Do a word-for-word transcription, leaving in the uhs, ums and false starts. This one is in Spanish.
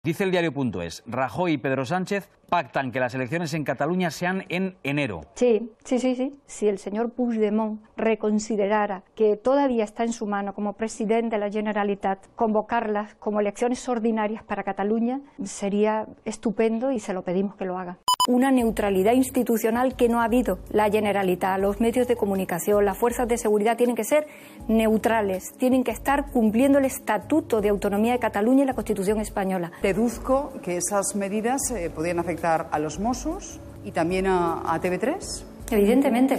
Dice el diario.es, Rajoy y Pedro Sánchez pactan que las elecciones en Cataluña sean en enero. Sí, sí, sí, sí. Si el señor Puigdemont reconsiderara que todavía está en su mano como presidente de la Generalitat convocarlas como elecciones ordinarias para Cataluña, sería estupendo y se lo pedimos que lo haga. Una neutralidad institucional que no ha habido. La Generalitat, los medios de comunicación, las fuerzas de seguridad tienen que ser neutrales, tienen que estar cumpliendo el Estatuto de Autonomía de Cataluña y la Constitución española. Deduzco que esas medidas eh, podrían afectar a los Mossos y también a, a T V tres. Evidentemente.